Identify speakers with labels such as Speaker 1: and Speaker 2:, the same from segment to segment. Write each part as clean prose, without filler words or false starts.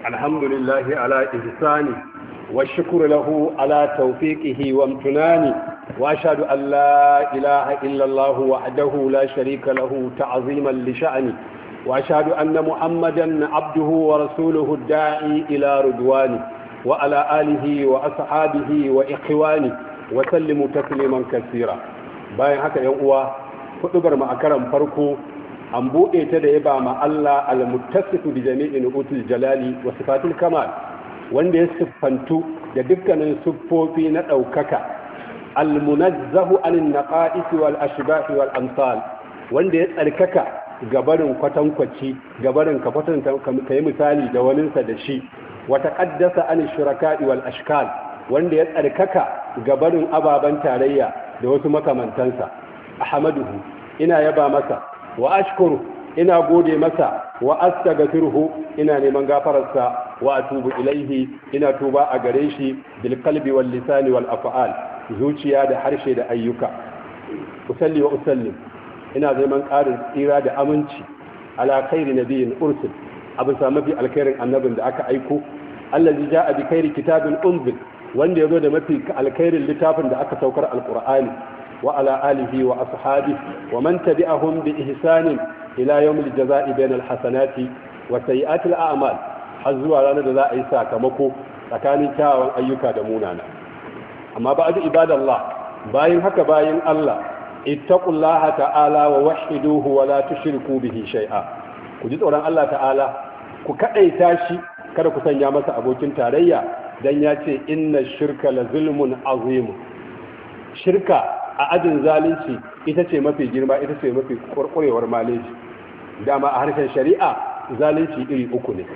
Speaker 1: الحمد لله على إحسانه والشكر له على توفيقه وامتنانه وأشهد أن لا إله إلا الله وحده لا شريك له تعظيما لشأنه وأشهد أن محمدا عبده ورسوله الداعي إلى رضوانه وعلى آله وأصحابه وإخوانه وسلموا تسليما كثيرا باين haka yan uwa hudubar mu a karan farko an buɗe ta da yaba ma Allah al-muttasifu bi jami'in utul jalali wa sifatil kamal wanda ya siffantu da dukkanin siffofi na ɗaukaka al-munazzahu anin naqa'is wal ashbah wal amsal wanda ya tsarkaka gabarin kwatankwaci gabarin ka kwatanta kai misali da waninsa da shi wa taqaddasa an shuraka'i wal ashkal wanda ya tsarkaka gabarin ababan tarayya da wasu makamantansa ahmaduhu ina yaba masa wa ashkuru ina gode masa wa astaghfiruhu ina neman gafararsa wa atubu ilaihi ina tuba a gare shi bil qalbi wal lisani wal af'al zuciya da harshe da ayyuka usalli wa usallim ina neman ƙarin tsira da aminci ala khairi nabiyyin ursil abu sa mafi alkhairin annabin da aka aiko allazi jaa bi khairi kitabin unzil wanda yazo da mafi alkhairin littafin da aka saukar alqur'ani وعلى آله وأصحابه ومن تبعهم بإحسان إلى يوم الجزاء بين الحسنات وسيئات الأعمال حزوا لنا جزاء إيسا كمكو لكان كاوان أيوكا دمونانا أما بعد عباد الله باين هكا باين الله اتقوا الله تعالى ووحدوه ولا تشركوا به شيئا كجد أولا الله تعالى كأي تاشي kada ku sanya masa abokin tarayya dan ya ce inna shirka la zulmun azim shirka a ajin zalunci ita ce mafi girma ita ce mafi kurkurewar maleji dama a harshen shari'a zalunci iri uku ne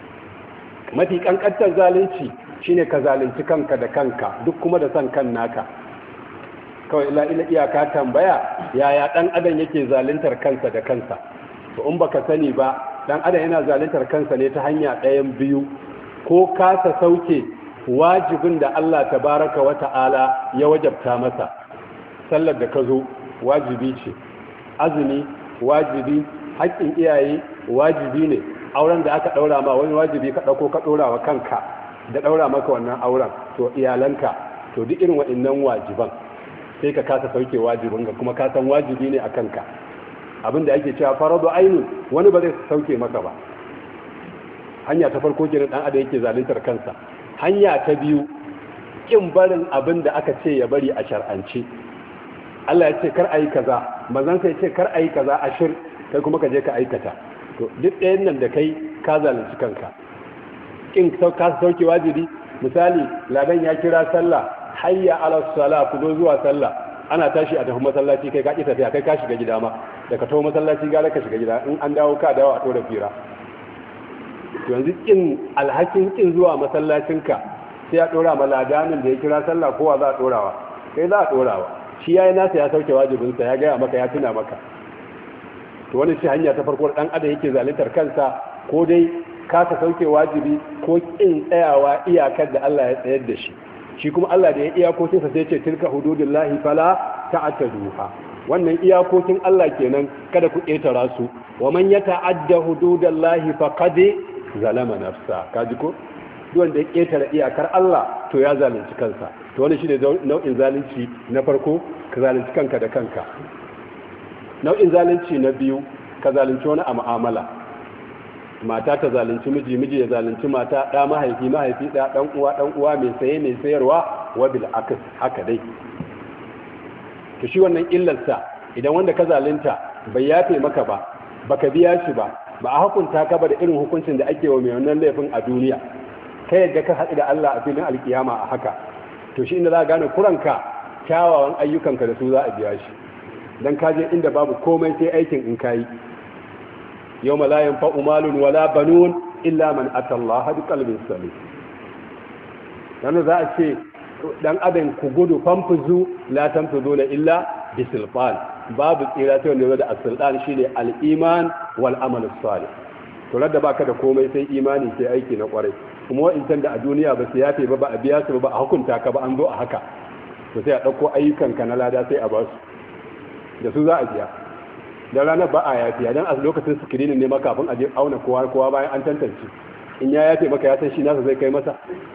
Speaker 1: mafi kankantar zalunci shine ka zalunci kanka da kanka duk kuma da san kan naka kawai ila iyaka tambaya yaya dan adam yake zaluntar kansa da kansa to in baka sani ba dan adam yana zaluntar kansa ne ta hanya ɗayan biyu ko kasa sauke wajibin da Allah tabaraka wa ta'ala ya wajabta masa sallar da ka zo wajibi ce azumi wajibi haƙƙin iyaye wajibi ne auren da aka ɗaura ma wani wajibi ka ɗauko ka ɗora wa kanka da ɗaura maka wannan auren to iyalanka to duk irin waɗannan wajiban sai ka kasa sauke wajibin ka kuma ka san wajibi ne a kanka abinda ake cewa faradu ainun wani ba zai sauke maka ba hanya ta farko kenan dan adam yake zaluntar kansa hanya ta biyu kin barin abin da aka ce ya bari a shar'ance Allah ya ce kar ayi kaza manzon sai ya ce kar ayi kaza ashir kai kuma ka je ka aikata to duk ɗayan nan da kai ka zalunci kanka kin ka sauke wajibi misali ladan ya kira sallah hayya ala salah ku zo zuwa sallah ana tashi a tafi masallaci kai ka ki tafiya kai ka shiga gida ma da ka tafi masallaci gara ka shiga gida in an dawo ka dawo a tora fira to yanzu kin alhakin kin zuwa masallacinka sai ya dora ma ladanin da ya kira sallah kowa za a dorawa kai za a dorawa shi yayi nasa ya sauke wajibinsa ya gaya maka ya tuna maka to wani shi hanya ta farko dan adam yake zaluntar kansa ko dai kasa sauke wajibi ko kin tsayawa iyakar da Allah ya tsayar da shi shi kuma Allah da ya iyakokin sa sai ya ce tilka hududullahi fala ta'taduha wannan iyakokin Allah kenan kada ku ƙetara su wa man yata'adda hududallahi faqad zalama nafsa kaji ko duk wanda ya ƙetare iyakar Allah to ya zalunci kansa to wannan shine nau'in zalunci na farko ka zalunci kanka da kanka nau'in zalunci na biyu ka zalunci wani a mu'amala mata ta zalunci miji ya zalunci mata da mahaifi da dan uwa mai saye mai sayarwa wa bil akas haka dai to shi wannan illarsa idan wanda ka zalunta bai yafe maka ba baka biya shi ba ba a hukunta ka ba da irin hukuncin da ake wa mai wannan laifin a duniya kai yadda ka haɗu da Allah a filin alkiyama a haka to shi inda za a gane kuranka kyawawan ayyukanka da su za a biya shi don kaje inda babu komai sai aikin in kayi yau malayan fa'umalun wala banun illa man atallaha bi qalbin salim dan za a ce dan adam ku gudu famfuzu la tamfuzuna illa bisilfan babu tsira sai wanda da as-sultan shine al-iman wal amal salih to da baka da komai sai imani sai aiki na kwarai kuma wa'incan da a duniya ba su yafe ba a biya su ba a hukunta ka ba an zo a haka to sai a ɗauko ayyukanka na lada sai a ba su da su za a biya da ranar ba a yafiya don a lokacin sikirinin ne ma kafin a je auna kowa bayan an tantance in ya yafe maka ya san shi nasa zai kai masa.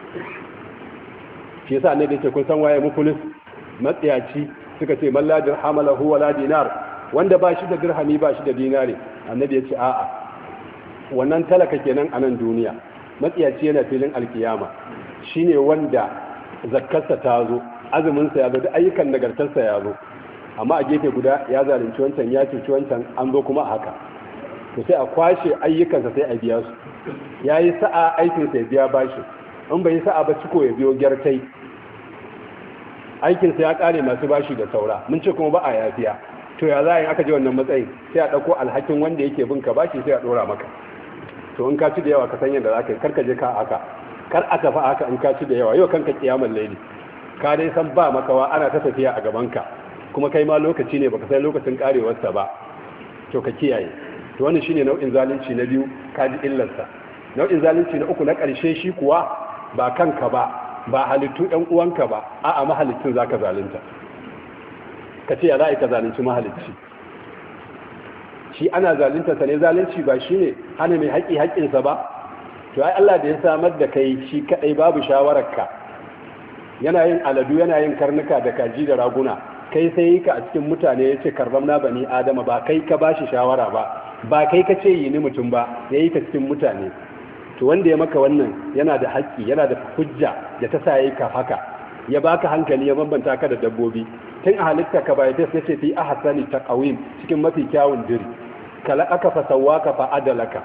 Speaker 1: Shi yasa annabi ce kun san waye mukulis matsiyaci, suka ce man la dirham lahu wala dinar, wanda ba shi da dirhami ba shi da dinari. Annabi ya ce a'a, wannan talaka kenan a nan duniya. Matsiyaci yana filin alkiyama shine wanda zakkarsa ta zo, azumin sa ya zo, duk ayyukan nagartarsa ya zo, amma a gefe guda ya zalunci wancan, ya cuci wancan, an zo kuma a haka. To sai a kwashe ayyukansa sai a biya su. Yayi sa'a aikinsa ya biya bashi, in bai sa'a ba ciko ya biyo gyartai, aikinsa ya kare masu bashi da saura, mun ce kuma ba a yafiya. To ya za a yi aka ji wannan matsayin, sai a ɗauko alhakin wanda yake bin ka bashi sai a ɗora maka. To in ka ci da yawa ka san yadda za ka yi, karka je ka haka, kar a tafi haka. In ka ci da yawa yau kanka kiyamar laili, ka dai san ba makawa ana ta tafiya a gabanka, kuma kai ma lokaci ne baka san lokacin karewarsa ba, to ka kiyaye. To wannan shine nau'in zalunci na biyu, ka ji illarsa. Nau'in zalunci na uku na ƙarshe shi kuwa ba kanka ba halittu ɗan uwanka ba, a'a mahaliccin zaka zalunta. Ka ce ya za ka zalunci mahalicci? Shi ana zaluntarsa ne, zalunci ba shi ne hana mai haƙi haƙinsa ba. To ai Allah da ya samar da kai shi kaɗai babu shawararka, yana yin aladu, yana yin karnuka da kaji da raguna, kai sai yi ka a cikin mutane ya ce karɓar na bani adama, ba kai ka ba shi shawara ba kai ka ce yi ni mutum ba, ya yi ka cikin mutane. To wanda ya maka wannan yana da haƙƙi, yana da hujja da ta sa yi ka haka, ya baka hankali, ya bambanta ka da dabbobi. Tun a halitta ka bai ta ce fi ahsani taqwim, cikin mafi kyawun diri, kala aka fa sawaka fa adalaka.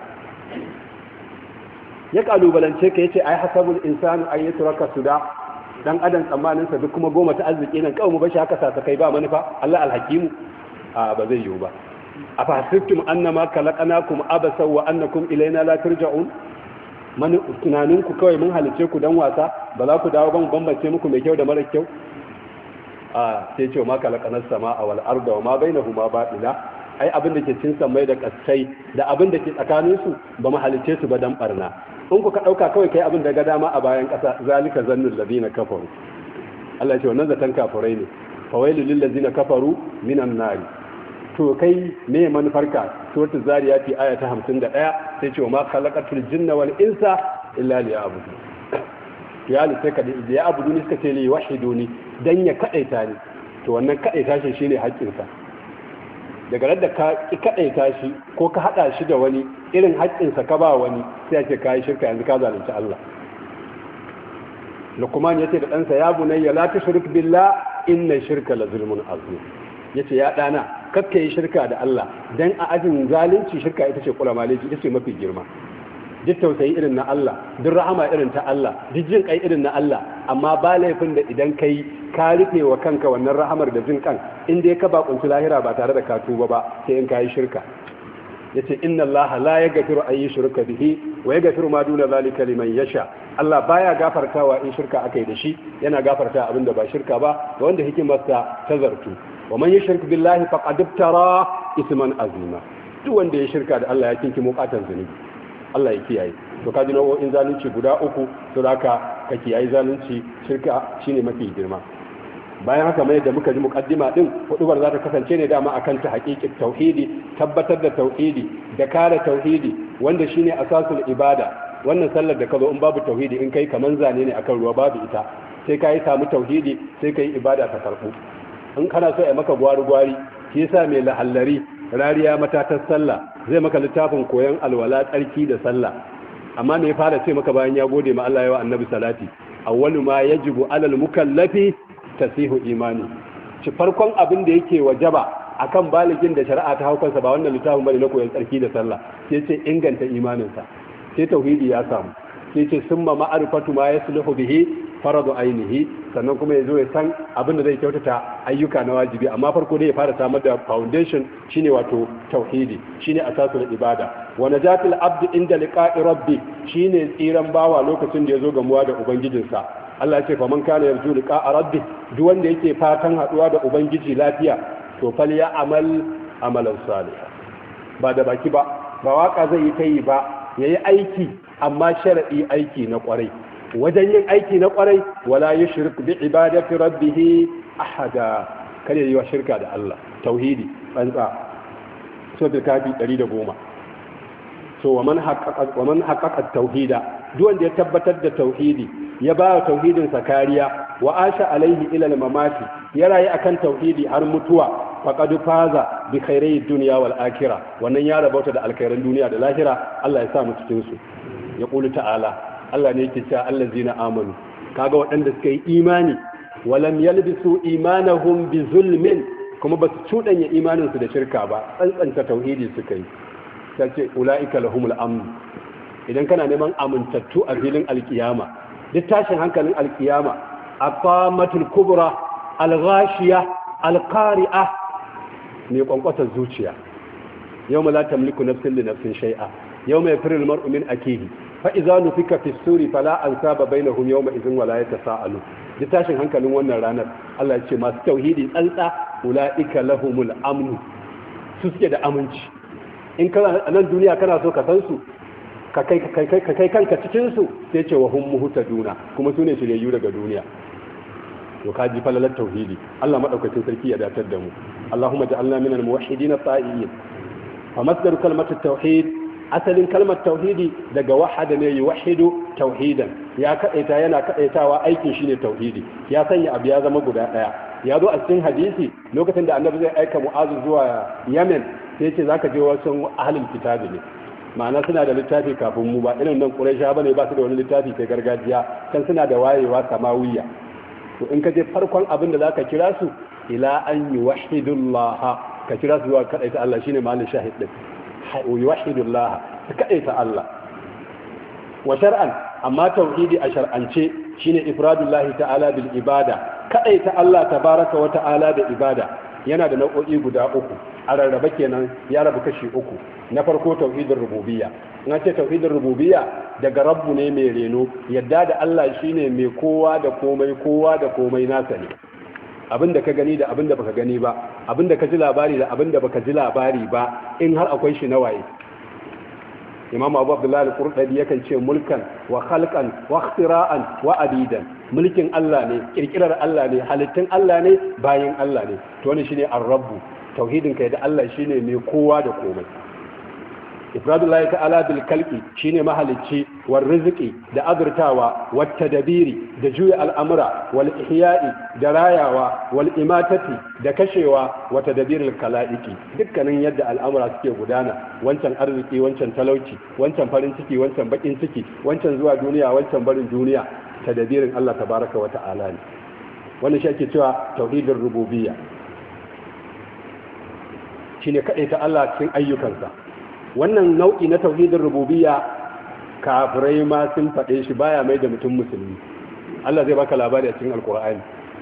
Speaker 1: Ya kalubalance ka yace ai hasabul insanu ay yatraka suda, dan adam tsammanin sa duk kuma goma ta arziki nan kawai mu bashi haka sa kai ba manufa. Allah alhakimu, a ba zai yiwu ba. afa hasibtum annama khalaqnakum abasa wa annakum ilaina la turja'un. Tunanin ku kawai mun halice ku dan wasa, ba za ku dawo ban bambance muku mai kyau da mara kyau. Sai ce ma kalakanar sama a wal arda wa ma bainahuma batila. Ai abin da ke cin samai da kasai da abin da ke tsakanin su ba mu halice su ba dan barna. In ku ka dauka kawai kai abin da ga dama a bayan kasa, zalika zannul ladina kafaru. Allah ya ce wannan zatan kafirai ne. Fawailul lil ladina kafaru minan nari. To kai me manufarka? Suratul zariyati aya ta 51 sai ce ma khalaqatul jinna wal insa illa liya'budun. Ya sai ka da ya'budu ne suka ce li wahiduni, dan ya kadaita ni. To wannan kadaita shi shine haƙƙin sa. Daga radda ka kadaita shi ko ka hada shi da wani irin haƙƙin sa ka ba wani, sai ya ce kai shirka, yanzu ka zalunci Allah. Luqman yace da ɗansa, ya bunayya la tushrik billah inna shirka la zulmun azim. Yace ya dana, kakka yi shirka da Allah, dan a ajin zalunci shirka ita ce kula maliki, ita ce mafi girma. Duk tausayi irin na Allah, duk rahama irin ta Allah, duk jin kai irin na Allah, amma ba laifin da idan kai ka rufe wa kanka wannan rahamar da jin kan, in dai ka bakunci lahira ba tare da ka tuba ba, sai in ka yi shirka. Yace inna Allah la yaghfiru an yushraka bihi wa yaghfiru ma duna zalika liman yasha. Allah baya gafartawa in shirka akai da shi, yana gafarta abinda ba shirka ba ga wanda hikimarsa ta zartu. Wa man yushrik billahi faqad iftara isman azima. Duk wanda ya shirka da Allah ya kinki mukatan zunubi. Allah ya kiyaye. To kaji nau'o'in zalunci guda uku, to haka ka kiyaye zalunci, shirka shine mafi girma. Bayan haka mai da muka ji mukaddima din, hudubar za ta kasance ne dama akan ta haƙiƙin tauhidi, tabbatar da tauhidi da kare tauhidi wanda shine asasul ibada. Wannan sallar da ka zo in babu tauhidi, in kai kaman zane ne akan ruwa, babu ita. Sai ka yi samu tauhidi, sai ka yi ibada ta karɓu. In kana so a maka gwari-gwari, shi yasa mai lahallari rariya matatar sallah zai maka littafin koyon alwala, tsarki da sallah. Amma me ya fara ce maka bayan ya gode ma Allah ya wa annabi salati? Awwalu ma yajibu alal mukallafi tasihu imani. Shi farkon abin da yake wajaba akan baligin da shari'a ta haukansa ba wannan littafin bane na koyon tsarki da sallah, sai ce inganta imaninsa, sai tauhidi ya samu, sai ce summa ma'rifatu ma yasluhu bihi faradu ainihi, sannan kuma ya zo ya san abin da zai kyautata ayyuka na wajibi. Amma farko dai ya fara samar da foundation, shine wato tauhidi, shine asasul ibada. Wa najatul abdi inda liqa'i rabbi, shine tsiran bawa lokacin da ya zo gamuwa da ubangijinsa. Allah ya ce faman kana yarju liqa'a rabbi, duk wanda yake fatan haduwa da ubangiji lafiya, to fal ya amal amalan salih. Ba da baki ba waka zai yi kai ba, yayi aiki, amma sharadi aiki na kwarai. Wajen yin aiki na kwarai, wala yushrik bi ibadati rabbih ahada, kare yi wa shirka da Allah. Tauhidi tsantsa. Suratul kafi 110. so wa man haqqaqa tauhida duk wanda ya tabbatar da tauhidi ya ba tauhidin sa kariya wa asha alaihi ila al-mamati ya rayu akan tauhidi har mutuwa faqad faza bi khairai dunya wal akhirah wannan ya rabauta da alkhairan duniya da lahira Allah ya sa mu cikin su ya qulu ta'ala Allah ne yake cewa allazina amanu kaga waɗanda suka yi imani walam yalbisu imanahum bi zulmin kuma ba su cudanya imaninsu da shirka ba tsantsanta tauhidi suka yi sai ce ulaika lahumul amn idan kana neman amintattu a filin alkiyama duk tashin hankalin alkiyama aqamatul kubra alghashiya alqari'a ne kwankwatar zuciya yawma la tamliku nafsin li nafsin shay'a yawma yafiru almar'u min akihi fa idza nufika fi suri fala ansaba bainahum yawma idhin wala yatasaalu duk tashin hankalin wannan ranar Allah ya ce masu tauhidi tsantsa ulaika lahumul amn su suke da aminci in kana a nan duniya kana so ka san su ka kai kanka cikin su sai ce wa hum muhtaduna kuma sune shiryayyu daga duniya to ka ji falalar tauhidi Allah madaukakin sarki ya datar da mu Allahumma ja'alna minal muwahhidin at-ta'iyin fa masdar kalmat at-tauhid asalin kalmar tauhidi daga wahada ne yuwahhidu tauhidan ya kadaita yana kadaitawa aikin shine tauhidi ya sanya abu ya zama guda daya ya zo a cikin hadisi lokacin da annabi zai aika mu'azu zuwa Yemen sai ce zaka je wasu ahlul kitabi ne ma'ana suna da littafi kafin mu ba irin nan Quraysha bane ba su da wani littafi sai gargajiya kan suna da wayewa samawiyya to in ka je farkon abin da zaka kira su ila an yuwahhidullah ka kira su zuwa kadaita Allah shine ma'anar shahid din yuwahhidullah ka kadaita Allah wa shar'an amma tauhidi a shar'ance shine ifradullahi ta'ala bil ibada kadaita Allah tabaraka wa ta'ala da ibada yana da nau'o'i guda uku a rarraba kenan ya rabu kashi uku na farko tauhidin rububiyya in ce tauhidin rububiyya daga rabbu ne mai reno yadda da Allah shine mai kowa da komai nasa ne abinda ka gani da abinda baka gani ba abinda ka ji labari da abinda baka ji labari ba in har akwai shi na waye Imam Abu Abdullah al-Qurtubi yakan ce mulkan wa khalqan wa ikhtira'an wa abidan mulkin Allah ne kirkirar Allah ne halittun Allah ne bayin Allah ne to wannan shine ar-rabb tauhidin kai da Allah shine mai kowa da komai ifradullahi ta'ala bil khalqi shine mahalicci war rizqi da azurtawa wat tadbiri da juya al'amura wal ihya'i da rayawa wal imatati da kashewa wa tadbiril kalaiki dukkanin yadda al'amura suke gudana wancan arziki wancan talauci wancan farin ciki wancan bakin ciki wancan zuwa duniya wancan barin duniya tadbirin Allah tabaraka wa ta'ala ne wannan shi ake cewa tauhidur rububiyya shine kadaita Allah cikin ayyukansa wannan nau'i na tauhidin rububiyya kafirai ma sun faɗe shi baya mai da mutum musulmi Allah zai baka labari a cikin alkur'ani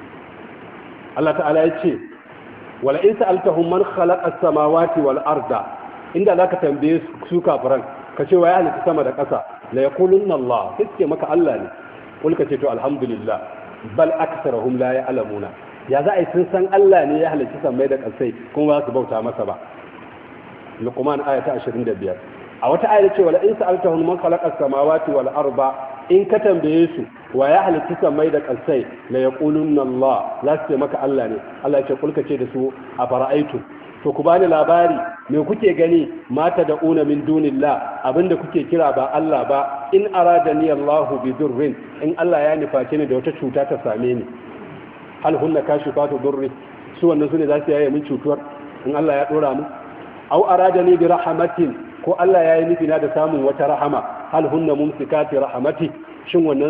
Speaker 1: Allah ta'ala ya ce wala in sa'altahum man khalaqa as-samawati wal arda inda zaka tambaye su kafiran ka ce wa ya halitta sama da ƙasa la yaqulunna Allah sai maka Allah ne kul ka ce to alhamdulillah bal aktharuhum la ya'lamuna ya za a yi sun san Allah ne ya halitta samai da ƙasai kuma ba su bauta masa ba Luqman aya ta 25 a wata aya ce wala in sa'altahum man khalaqa as-samawati wal arda in ka tambaye su wa ya halitta samai da ƙasai la yaqulunna Allah za su ce maka Allah ne Allah ya ce kulka ce da su a fara'aitu to ku bani labari me kuke gani mata da una min dunillah abinda kuke kira ba Allah ba in aradani Allahu bi durrin in Allah ya nuface ni da wata cuta ta same ni hal hunna kashifatu durri su wannan sune za su yaye min cutuwar in Allah ya dora mu aw aradani bi rahmatin ko Allah yayi nufi na da samun wata rahama hal hunna mumsikati rahmati shin wannan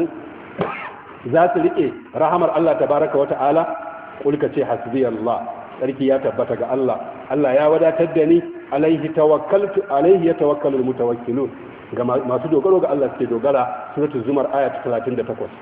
Speaker 1: za su rike rahamar Allah tabaraka wata'ala kulka ce hasbi Allah sarki ya tabbata ga Allah Allah ya wadatar da ni alaihi tawakkaltu alaihi yatawakkalul mutawakkilun ga masu dogaro ga Allah suke dogara suratul zumar aya ta 38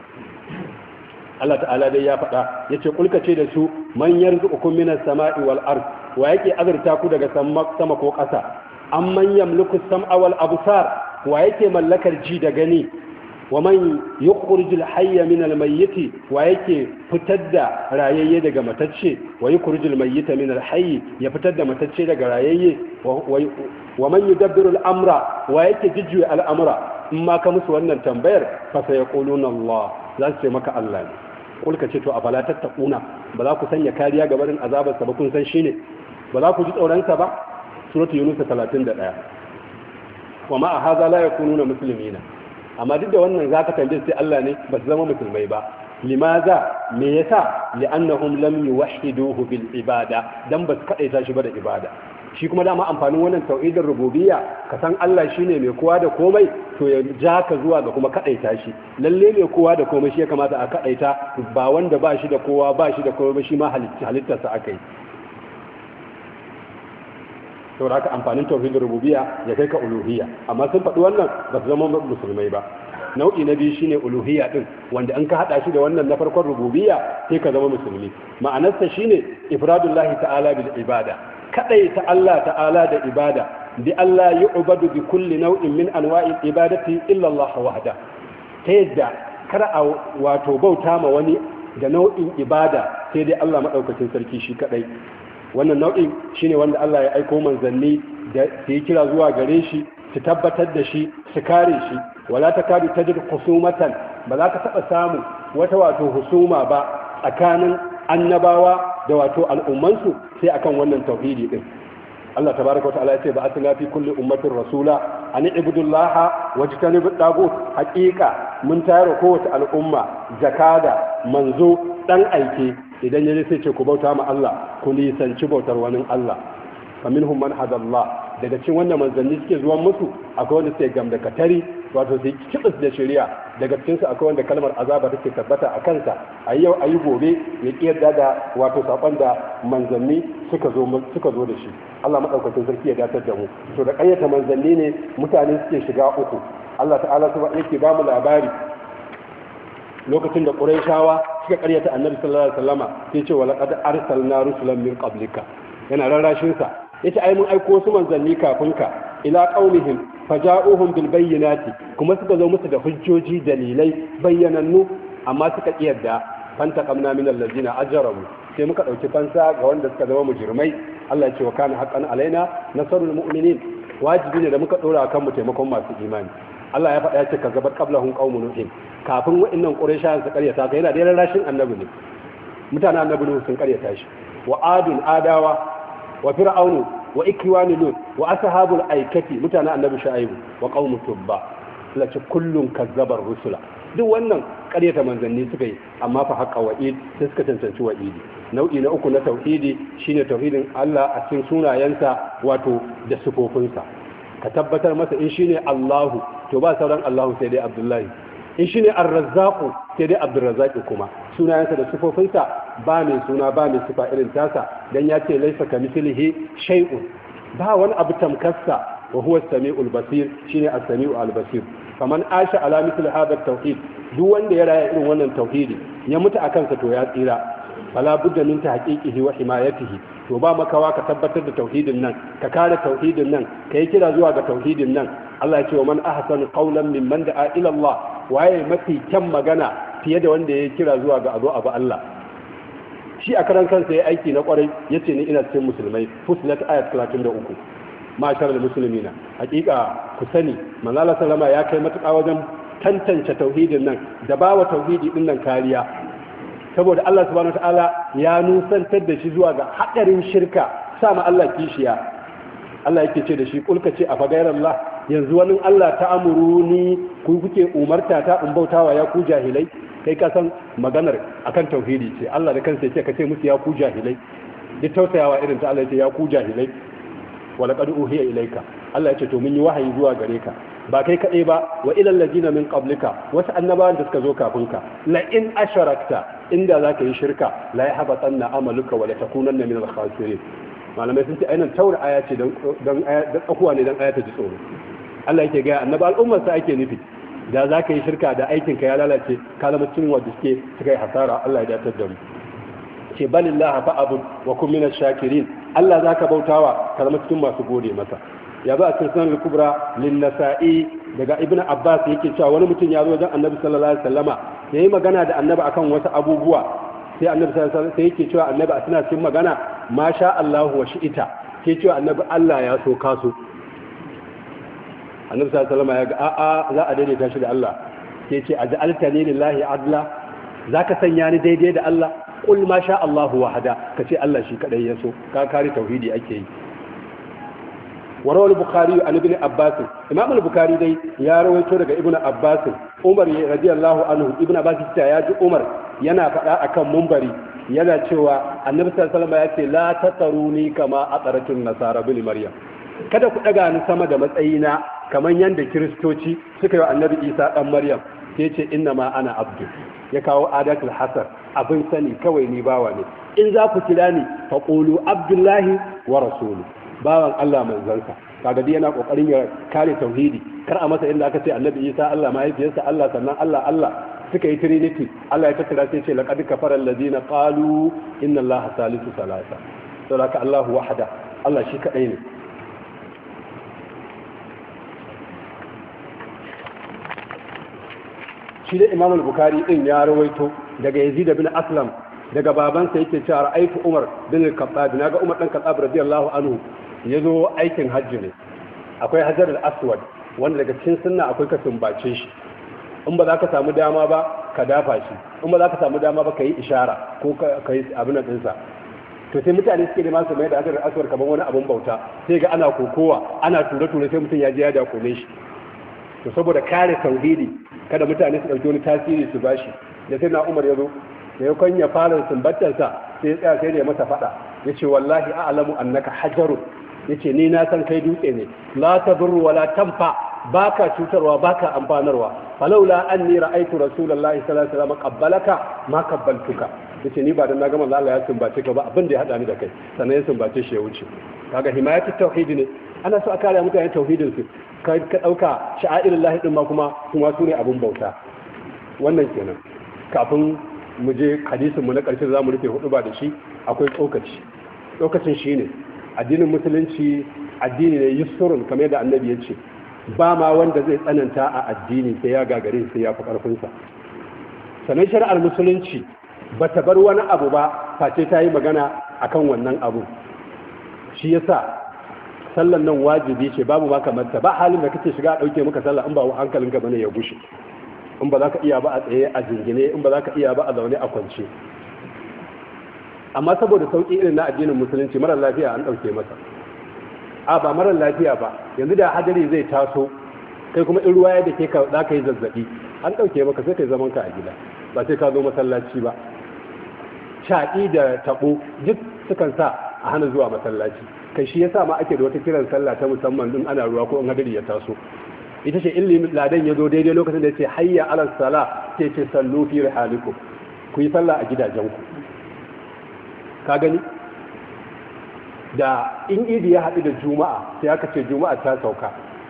Speaker 1: Allah ta'ala dai ya faɗa yace kulka ce da su man yarzuqukum minas sama'i wal ard wa yake azurta ku daga sama ko ƙasa amman yamliku sam'a wal absar wa yake mallakar ji da gani wa man yukhrijul hayya min al mayyit wa yake fitar da rayayye daga matacce wa yukhrijul mayyita min al hayy ya fitar da matacce daga rayayye wa man yudabbiru al amra wa yake jujjuya al amra in ma ka musu wannan tambayar fa sayaquluna Allah za su ce maka Allah ne kulka ce to a fala tattaquna ba za ku sanya kariya ga barin azabarsa ba kun san shine ba za ku ji tsoronsa ba suratul yunus 31 wa ma hadha la yakununa muslimina amma duk da wannan zaka tambaye sai Allah ne ba su zama musulmai ba limaza me yasa li'annahum lam yuwahhiduhu bil ibada dan ba su kadaita shi ba da ibada shi kuma dama amfanin wannan tauhidin rububiyya ka san Allah shine mai kowa da komai to ya ja ka zuwa ga kuma kadaita shi lalle mai kowa da komai shi ya kamata a kadaita ba wanda ba shi da kowa ba shi da komai ba shi ma halittarsa akai to haka amfanin tauhidin rububiyya ya kai ka uluhiyya amma sun faɗi wannan ba su zama musulmai ba nau'i na biyu shine uluhiyya din wanda an ka hada shi da wannan na farkon rububiyya sai ka zama musulmi ma'anarsa shine ifradullahi ta'ala bil ibada kadai ta Allah ta'ala da ibada bi Allah yu'badu bi kulli nau'in min anwa'il ibadati illa Allah wahda ta yadda kar a wato bauta ma wani da nau'in ibada sai dai Allah madaukakin sarki shi kadai wannan nau'in shine wanda Allah ya aiko manzanni da su yi kira zuwa gare shi su tabbatar da shi su kare shi wala takadu tajid khusumatan ba za ka taba samu wata wato husuma ba tsakanin annabawa da wato al'ummansu sai akan wannan tauhidi din Allah tabaraka wata'ala ya ce ba atna fi kulli ummatin rasula an ibudullaha wajtanibu tagut haqiqa mun tayar kowace al'umma jakada manzo dan aike idan yaje sai ce ku bauta ma Allah ku nisanci bautar wani Allah faminhum man hadallah daga cikin wannan manzanni suke zuwan musu akwai wanda suke gamda katari wato sai kibis da shari'a daga cikin su akwai wanda kalmar azaba take tabbata a kansa ayi yau ayi gobe ya kiyarda da wato sakon da manzanni suka zo da shi Allah madaukakin sarki ya datar da mu to da kayyata manzanni ne mutane suke shiga uku Allah ta'ala subhanahu yake ba mu labari lokacin da Qurayshawa suka karyata Annabi sallallahu alaihi wasallama sai ce wa laqad arsalna rusulan min qablika yana rarrashin sa yace ai mun aiko wasu manzanni kafin ka ila qaumihim faja'uhum bil bayyinati kuma suka zo musu da hujjoji dalilai bayyanannu amma suka kiyarda fanta qamna min allazina ajramu sai muka dauki fansa ga wanda suka zama mujrimai Allah ya ce wa kana haqqan alaina nasrul mu'minin wajibi ne da muka dora kan mu taimakon masu imani Allah ya faɗa ya ce kazzabat qablahum qaumun nuh kafin wa'annan qurayshawan su karyata ga yana da rashin annabi ne mutanen annabi ne sun karyata shi wa adun adawa wa fir'aunu wa ikwani lut wa ashabul aikati mutanen annabi shu'aib wa qaumu tubba lace kullun kazzabar rusula duk wannan ƙaryata manzanni suka yi amma fa haqa wa'id sai suka tantance wa'idi nau'i na uku na tauhidi shine tauhidin Allah a cikin sunayensa wato da sifofinsa ka tabbatar masa in shine Allahu to ba sauran Allahu sai dai Abdullahi in shine Ar-Razzaq sai dai Abdurrazzaq kuma sunayensa da sifofinsa ba mai suna ba mai sifa irin tasa dan ya ce laisa kamithlihi shay'un ba wani abu tamkarsa wa huwa as-sami'ul basir shine as-sami'u al-basir faman asha ala mithli hadha at-tauhid duk wanda ya raya irin wannan tauhidi ya mutu akan sa to ya tsira fala budda min tahqiqihi wa himayatihi to ba makawa ka tabbatar da tauhidin nan ka kare tauhidin nan ka yi kira zuwa ga tauhidin nan Allah ya ce wa man ahsanu qawlan mimman da'a ila Allah waye mafi kyan magana fiye da wanda ya kira zuwa ga abu Allah shi a karan kansa ya aiki na kwarai yace ni ina cikin musulmai fusilat ayat 33 mashar da musulmina hakika ku sani manzala sallama ya kai matuƙa wajen tantance tauhidin nan da bawa tauhidi din nan kariya saboda Allah subhanahu wataala ya nusantar da shi zuwa ga hadarin shirka sama Allah kishiya Allah yake ce da shi kulka ce a fagairar Allah yanzu wani Allah ta amuruni ku kuke umarta ta in bautawa ya ku jahilai kai ka san maganar akan tauhidi ce Allah da kansa yake ka ce musu ya ku jahilai duk tausayawa irin ta Allah yake ya ku jahilai wala qad uhiya ilayka Allah ya ce to mun yi wahayi zuwa gare ka ba kai kadai ba wa ilal ladina min qablika wasu annabawan da suka zo kafin ka la in asharakta inda zaka yi shirka la yahbatanna amaluka wa la takunanna min al-khasirin malamai sun ce ainihin taura aya ce dan tsakuwa ne dan aya ta ji tsoro Allah yake ga annaba al'ummar sa ake nufi da zaka yi shirka da aikin ka ya lalace ka zama cikin wanda suka yi hasara Allah ya datar da mu ce balillaha fa'bud wa kun minash shakirin Allah zaka bautawa ka zama cikin masu gode masa ya ba a cikin sunan al-kubra lin nasa'i daga ibnu abbas yake cewa wani mutum ya zo wajen annabi sallallahu alaihi wasallama yayi magana da annabi akan wasu abubuwa sai annabi sallallahu alaihi wasallam sai yake cewa annabi a suna cikin magana masha Allah wa shi'ita ke cewa annabi Allah ya so ka so annabi sallallahu alaihi wasallama ya ga a'a za a daidaita shi da Allah ke ce aj'altani lillahi adla zaka sanya ni daidai da Allah qul ma sha Allah wahda kace Allah shi kadai ya so ka kare tauhidi ake yi وروى البخاري عن ابن عباس امام البخاري dai ya rawaito daga ibnu abbas umar radiyallahu anhu ibnu abbas ya ji umar yana faɗa akan mumbari yana cewa annabi sallallahu alaihi wasallam ya ce la tataruni kama ataratun nasara bil maryam kada ku daga ni sama da matsayina kaman yanda kiristoci suka yi wa annabi isa dan maryam sai ce inna ma ana abdu ya kawo adatul hasar abin sani kawai ni bawa ne in za ku kira ni faqulu abdullahi wa rasuluhu bawan Allah manzansa kaga dai yana kokarin ya kare tauhidi kar a masa inda aka ce annabi Isa Allah mahaifiyarsa Allah sannan Allah suka yi trinity Allah ya tattara sai ce laqad kafara allazina qalu inna allaha salisu salasa saboda Allahu wahda Allah shi kadai ne shi da Imam al-Bukhari din ya rawaito daga Yazid bin Aslam daga babansa yake cewa ra'aytu Umar bin al-Khattab naga Umar dan Khattab radiyallahu anhu yazo aikin hajji ne akwai Hajar al-Aswad wanda daga cikin sunna akwai ka sumbace shi in ba za ka samu dama ba ka dafa shi in ba za ka samu dama ba ka yi ishara ko ka yi abin ɗinsa to sai mutane suke da masu mai da Hajar al-Aswad kamar wani abin bauta sai ga ana kokowa ana ture-ture sai mutum ya je ya dakone shi to saboda kare tauhidi kada mutane su ɗauki wani tasiri su bashi da sai na Umar ya zo da yakon ya fara sumbatarsa sai ya tsaya sai da ya masa fada ya ce wallahi a'lamu annaka hajarun ya ce ni na san kai dutse ne la taburru wala tanfa baka cutarwa baka amfanarwa falaula anni ra'aytu rasulullahi sallallahu alaihi wasallam qabbalaka ma qabbaltuka yace ni ba dan na ga manzo Allah ya sumbace ka ba abin da ya hada ni da kai sannan ya sumbace shi ya wuce kaga himayatu tauhid ne ana so a kare mutane tauhidin su ka dauka sha'airullahi din ma kuma su ne abun bauta wannan kenan kafin mu je hadisin mu na ƙarshe zamu rufe hudu ba da shi akwai tsokaci tsokacin shine addinin musulunci addini ne yusrun kamar da annabi ya ce ba ma wanda zai tsananta a addini sai ya gagare sai ya fi karfin sa sanan shari'ar musulunci ba ta bar wani abu ba face ta yi magana akan wannan abu shi yasa sallan nan wajibi ce babu ma kamar ta ba halin da kake shiga a dauke maka sallah in ba hankalinka bane ya gushe in ba za ka iya ba a tsaye a jingine in ba za ka iya ba a zaune a kwance amma saboda sauƙi irin na addinin musulunci marar lafiya an ɗauke masa a ba marar lafiya ba yanzu da hadari zai taso kai kuma in ruwa ya da ke za ka yi zazzaɓi an ɗauke maka sai kai zaman ka a gida ba sai ka zo masallaci ba shaƙi da taɓo duk sukan sa a hana zuwa masallaci kai shi yasa ma ake da wata kiran sallah ta musamman din ana ruwa ko in hadari ya taso ita ce ilimin ladan ya zo daidai lokacin da ya ce hayya alal sala sai ce sallu fi rihalikum ku yi sallah a gidajenku ka gani da in idi ya haɗu da juma'a sai aka ce juma'a ta sauka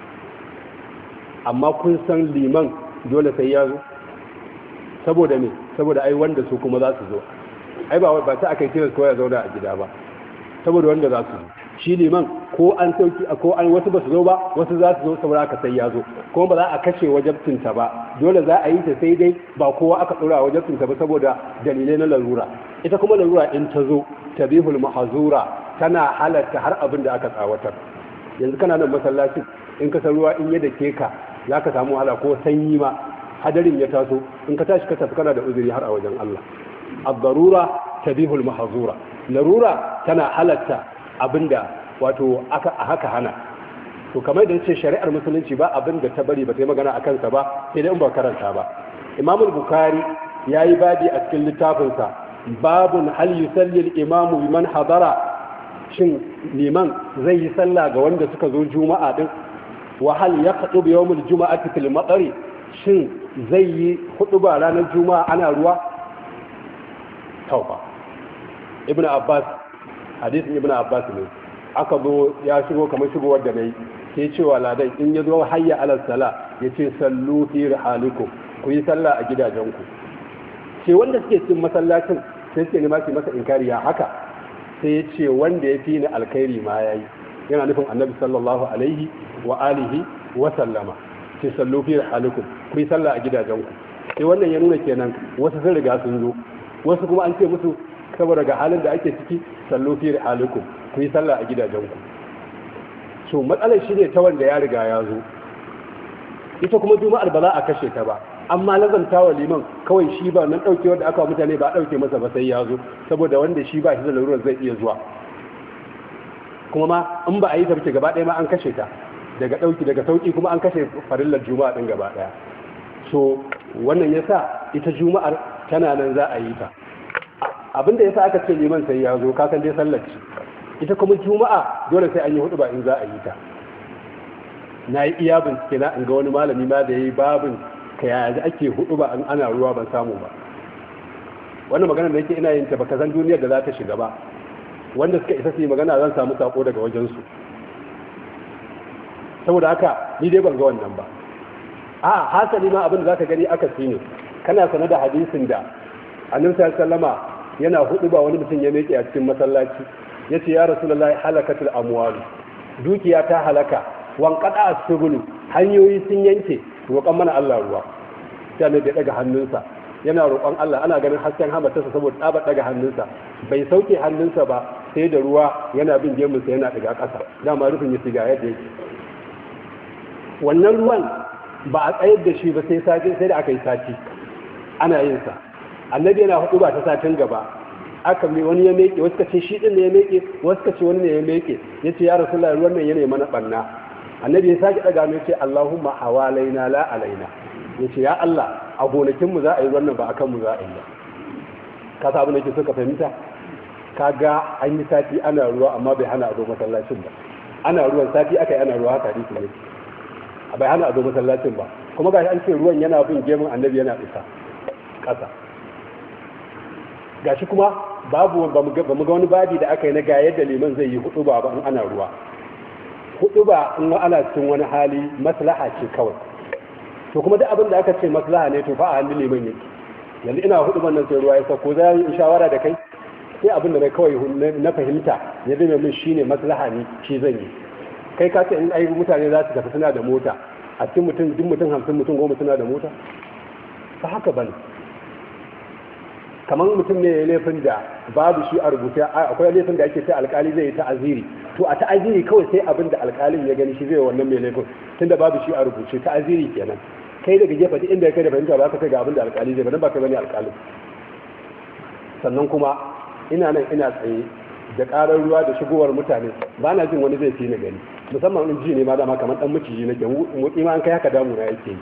Speaker 1: amma kun san liman dole sai ya zo saboda me saboda ai wanda su kuma za su zo ai ba ta aka yi tilas ko ya zauna a gida ba saboda wanda za su zo shi liman ko an sauki ko an wasu ba su zo ba wasu za su zo saboda aka sai ya zo kuma ba za a kashe wajabtinta ba dole za a yi ta sai dai ba kowa aka tsora wajabtinta ba saboda dalilai na larura ita kuma larura in ta zo tabihul mahzura tana halatta har abin da aka tsawatar yanzu kana nan masallacin in ka san ruwa in ya dake ka za ka samu wahala ko sanyi ma hadarin ya taso in ka tashi ka tafi kana da uzuri har a wajen Allah ad-darura tabihul mahzura larura tana halatta abinda wato aka haka hana to kamar da yace shari'ar musulunci ba abinda ta bari ba ta yi magana a kansa ba sai dai in ba karanta ba Imam al-Bukhari yayi babi a cikin littafinsa babun hal yusalli al-imam biman hadara shin liman zai yi sallah ga wanda suka zo juma'a din wa hal yaqtubu yawm al-jum'ati fil matari shin zai yi hutuba ranar juma'a ana ruwa tauba ibnu abbas hadisin ibn abbas ne aka zo ya shigo kamar shigowar da nayi sai cewa ladan in ya zo hayya alal sala yace sallu fi rihalikum ku yi sallah a gidajenku ce wanda suke cikin masallacin sai suke nema su masa inkari ya haka sai ya ce wanda ya fi ni alkhairi ma yayi yana nufin annabi sallallahu alaihi wa alihi wa sallama ce sallu fi rihalikum ku yi sallah a gidajenku sai wannan ya nuna kenan wasu sun riga sun zo wasu kuma an ce musu saboda ga halin da ake ciki sallu fi rihalikum ku yi sallah a gidajenku so matsalar shi ne ta wanda ya riga ya zo ita kuma juma'ar ba za a kashe ta ba amma lazanta wa liman kawai shi ba nan dauke wanda aka wa mutane ba dauke masa ba sai ya zo saboda wanda shi ba shi da larurar zai iya zuwa kuma ma in ba a yi ta bace gaba ɗaya ma an kashe ta daga sauki kuma an kashe farillar juma'a din gaba ɗaya. So wannan yasa ita juma'ar tana nan za a yi ta. Abinda yasa aka ce liman sai ya zo kasan dai sallar ce, ita kuma juma'a dole sai an yi hudu ba in za a yi ta. Na yi iya bincike na in ga wani malami ma da ya yi babin ka yaya ake hudu ba in ana ruwa ban samu ba. Wannan magana da yake ina yin ta baka san duniyar da za ta shiga ba, wanda suka isa su yi magana zan samu sako daga wajensu. Saboda haka ni dai ban ga wannan ba. A hasali ma abin da za ka gani aka ne, kana sanar da hadisin da annabi sallama yana hudu ba wani mutum ya meke a cikin masallaci ya ce ya rasulullahi halakatul amwalu, dukiya ta halaka, wanqada as-subulu, hanyoyi sun yanke, roƙon mana Allah ruwa. Sai ne da daga hannunsa yana roƙon Allah, ana ganin hasken hamatarsa saboda tsabar daga hannunsa, bai sauke hannunsa ba sai da ruwa yana bin gemunsa yana daga ƙasa, dama rufin ya shiga yadda yake. Wannan ruwan ba a tsayar da shi ba sai da aka yi sati ana yin sa. Annabi yana hudu ba ta satin gaba, aka mai wani ya meke, wasu kace shi din ne ya meke, wasu kace wani ne ya meke, yace ya rasulullahi ruwan nan yana mana banna. Annabi ya sake daga mai ce Allahumma hawalaina la alaina, yace ya Allah a gonakin mu za a yi ruwan nan ba akan mu za a yi ba. Ka sa abin da yake so ka fahimta, kaga an yi sati ana ruwa amma bai hana a zo masallacin ba. Ana ruwan sati aka yi ana ruwa haka hadisi ne, bai hana a zo masallacin ba. Kuma gashi an ce ruwan yana bin gemun Annabi yana isa ƙasa. Gashi kuma babu ba mu ga wani babi da aka yi na ga yadda liman zai yi hudu ba in ana ruwa. Hudu ba in ana cikin wani hali maslaha ce kawai. To kuma duk abin da aka ce maslaha ne to fa a hannun liman yake. Yanzu ina hudu ban nan sai ruwa ya sauko, za yi shawara da kai sai abin da kawai na fahimta ya zama min shine maslaha ne shi zan yi. Kai ka ce in ai mutane za su tafi suna da mota, a cikin mutum 50 mutum 10 suna da mota, ba haka bane. Kamar mutum ne ya laifin da babu shi a rubuta, akwai laifin da ake sai alkali zai yi ta'aziri, to a ta'aziri kawai sai abin da alkalin ya gani shi zai wannan mai laifin, tunda babu shi a rubuce ta'aziri kenan. Kai daga gefe duk inda ya kai da fahimta ba ka kai ga abin da alkali zai ba, dan ba ka bane alkalin. Sannan kuma ina nan ina tsaye da karar ruwa da shigowar mutane, ba na jin wani zai fi ni gani, musamman in ji ne ma dama kamar dan miciji nake, motsi ma an kai haka damu na yake yi.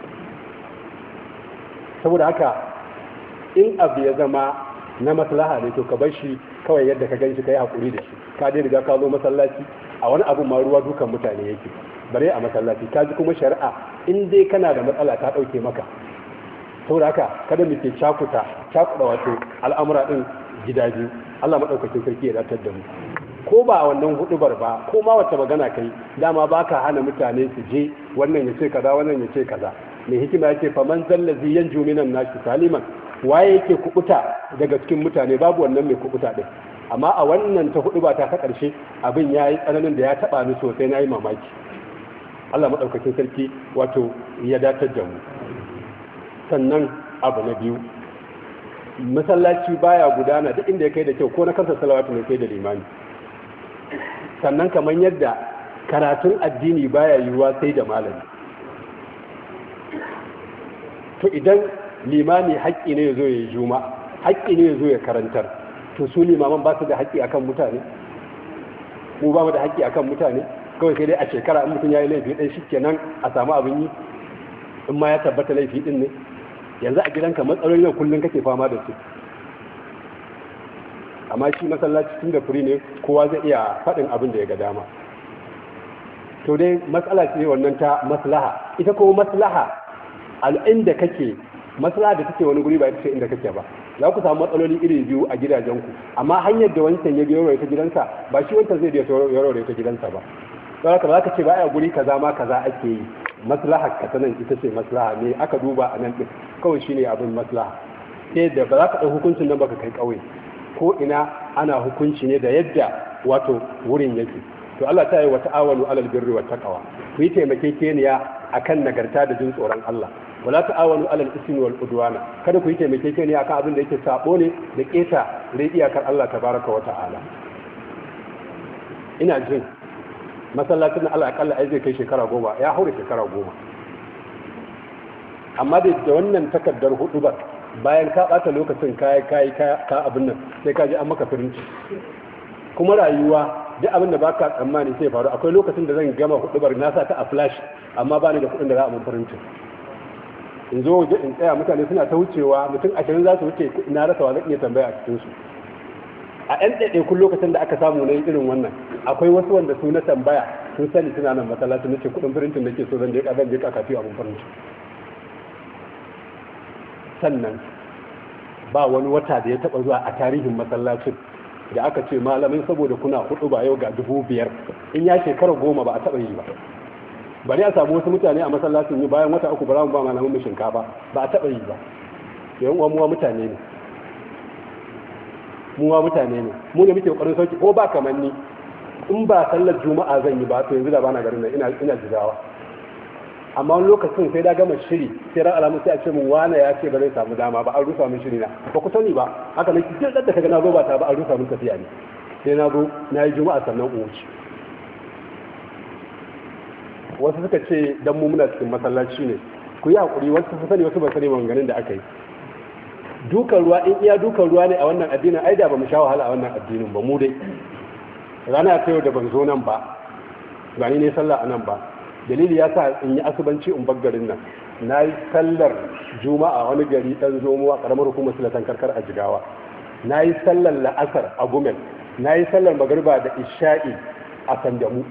Speaker 1: Saboda haka in abu ya zama na maslaha ne to ka bar shi kawai yadda ka ganshi kai hakuri da shi. Ka dai riga ka zo masallaci, a wani abu ma ruwa dukan mutane yake, bare a masallaci ka ji kuma shari'a in dai kana da matsala ta dauke maka. Saboda haka kada mu ke cakuda wato al'amura din gida biyu. Allah madaukakin sarki ya datar da mu. Ko ba wannan hudubar ba, ko ma wata magana kai, dama baka hana mutane su je wannan ya ce kaza wannan ya ce kaza. Mai hikima ya ce faman zallazi yanju minan nashi saliman, waye yake kubuta daga cikin mutane, babu wannan mai kubuta din. Amma a wannan ta hudu ba ta karshe abin yayi tsananin da ya taba ni sosai, nayi mamaki. Allah madaukakin sarki wato ya datar da mu. Sannan abu na biyu, masallaci baya gudana duk inda ya kai da kyau, ko na kansa salawatu ne kai da limani. Sannan kamar yadda karatun addini baya yiwuwa sai da malami. To idan limami haƙƙi ne ya zo ya yi juma'a, haƙƙi ne ya zo ya karantar, to su limaman ba su da haƙƙi akan mutane, mu ba mu da haƙƙi akan mutane. Kawai sai dai a shekara in mutum ya yi laifi ɗan shi kenan a samu abin yi, in ma ya tabbata laifi ɗin ne. Yanzu a gidanka matsaloli yau kullum kake fama da su, amma shi masallaci tun da firi ne kowa zai iya faɗin abin da ya ga dama. To dai matsala ce wannan ta maslaha. Ita kuma maslaha al'inda kake, maslaha da take wani guri ba ita ce inda kake ba. Za ku samu matsaloli iri biyu a gidajenku, amma hanyar da wancan ya biyo ta gidansa ba shi wancan zai biyo ta gidansa ba. Don haka ba za ka ce ba a guri kaza ma kaza ake yi. Maslaha ka ta nan ita ce maslaha ne aka duba a nan ɗin, kawai shi ne abin maslaha. Sai da ba za ka ɗau hukuncin nan baka kai ƙauye, ko ina ana hukunci ne da yadda wato wurin yake. To Allah ta yi wa ta'awalu alal birri wat taqwa, ku yi taimakekeniya akan nagarta da jin tsoron Allah. Wala ta'awalu alal ismi wal udwana, kada ku yi taimakekeniya akan abin da yake sabo ne da keta iyakar Allah tabaraka wa ta'ala. Ina jin masallacin Allah akalla ai zai kai shekara 10, ya haure shekara 10. Amma da wannan takaddar hudubar bayan ka bata lokacin ka abin nan sai ka ji an maka firinci. Kuma rayuwa duk abin da baka tsammani sai faru. Akwai lokacin da zan gama hudubar na sa ta a flash amma ba ni da kuɗin da za a mun printin. In zo waje in tsaya mutane suna ta wucewa, mutum 20 za su wuce, na rasa wa zan iya tambaya a cikin su. A ɗan ɗaiɗaikun lokacin da aka samu na irin wannan, akwai wasu wanda su na tambaya sun sani suna nan masallaci, nace kuɗin printin nake so zan je kafi abin printin. Sannan ba wani wata da ya taɓa zuwa a tarihin masallacin da aka ce malamin saboda kuna hudu ba yau ga 5,000, in ya shekara 10 ba a taɓa yi ba. Bari a samu wasu mutane a masallacin yi bayan wata 3 ba mu ba malamin mu shinkafa, ba a taɓa yi ba. Yan uwa muwa mutane ne, muwa mutane ne, mu ne muke kokarin sauki ko ba kamar ni, in ba sallar juma'a zan yi ba to yanzu da bana garin nan ina jigawa. Amma wani lokacin sai da gama shiri sai ran alamun sai a ce mun wane ya ce ba zai samu dama ba, an rufa min shiri na, ba ku sani ba haka ne duk da kaga na zo ba ta ba an rufa min tafiya ne, sai na zo na yi juma'a sannan in wuce. Wasu suka ce dan mu muna cikin masallaci ne, ku yi hakuri, wasu su sani wasu ba sani maganganun da aka yi. Dukan ruwa, in iya dukan ruwa ne a wannan addinin, ai da ba mu sha wahala a wannan addinin ba mu dai. Rana ta yau da ban zo nan ba, ba ni ne sallah a nan ba, dalili ya sa in yi asubanci in bar garin nan. Na yi sallar juma'a wani gari ɗan zomo a ƙaramar hukumar silatan karkar a Jigawa, na yi sallar la'asar a Gumel, na yi sallar magariba da isha'i a Sandamu.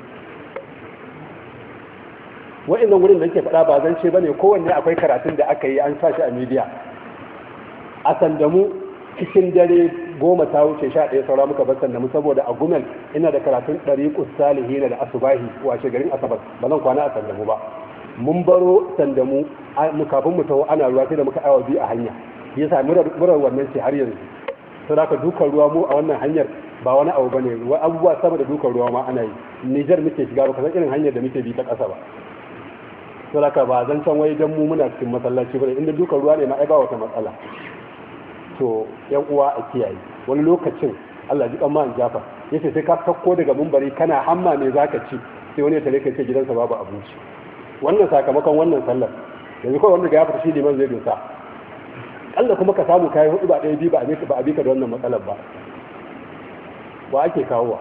Speaker 1: Wa'annan wurin da ke faɗa ba zan ce ba ne, kowanne akwai karatun da aka yi an sa shi a midiya. A Sandamu cikin dare 10 ta wuce 11 saura muka bar Sandamu, saboda a Gumel ina da karatun ɗariƙus salihina da asubahi washe garin asabar, ba zan kwana a Sandamu ba. Mun baro Sandamu kafin mu taho ana ruwa sai da muka awa 2 a hanya, yasa murar wannan ce har yanzu. Sai da dukan ruwa mu a wannan hanyar ba wani abu bane, abubuwa saboda dukan ruwa ma ana yi. Nijar muke shiga ba, kasan irin hanyar da muke bi ta ƙasa ba. Sai da ba zan san wai dan mu muna cikin masallaci bane, inda dukan ruwa ne ma ai ba wata matsala. To yan uwa a kiyaye, wani lokacin Allah ji kan man jafa yace sai ka sakko daga mumbari kana hamma me zaka ci, sai wani ya tare ka ce gidansa babu abinci. Wannan sakamakon wannan sallar yanzu kawai wanda ya fita shi liman zai dosa, Allah kuma ka samu kai hudu ba ɗaya biyu ba a bika da wannan matsalar ba, wa ake kawowa.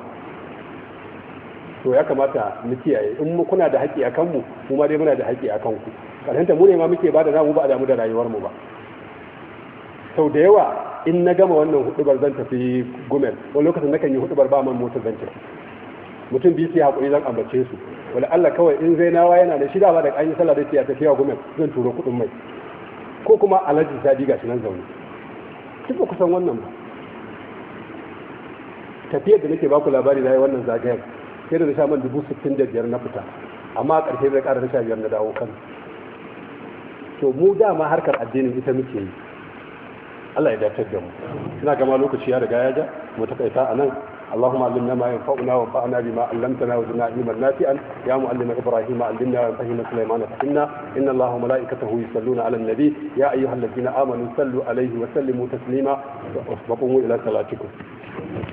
Speaker 1: To ya kamata mu kiyaye, in mu kuna da haƙƙi a kanmu mu ma dai muna da haƙƙi a kanku. Karanta mu ne ma muke ba da namu ba a damu da rayuwar mu ba. Sau da yawa in na gama wannan hudubar zan tafi Gumel, wani lokacin nakan yi hudubar ba man motar zan tafi, mutum biyu sai haƙuri zan ambace su, wala Allah kawai in zainawa yana da shida ba da an yi sallah da ya tafiya Gumel zan turo kuɗin mai, ko kuma Alhaji Sadi gashi nan zaune. Duk ba kusan wannan ba. Tafiyar da nake baku labari na yi wannan zagayar sai da na sha man 65,000 na fita, amma a ƙarshe zai ƙara na 15 na dawo kan. To mu dama harkar addinin ita muke yi. Allah ya dace da mu. Ina gama lokaci ya riga ya ja, mu takaita anan. اللهم علمنا ما ينفعنا وانفعنا بما علمتنا وزدنا علما نافعا يا معلم ابراهيم علمنا وفهم سليمان فهمنا ان الله وملائكته يصلون على النبي يا ايها الذين امنوا صلوا عليه وسلموا تسليما وقوموا الى صلاتكم.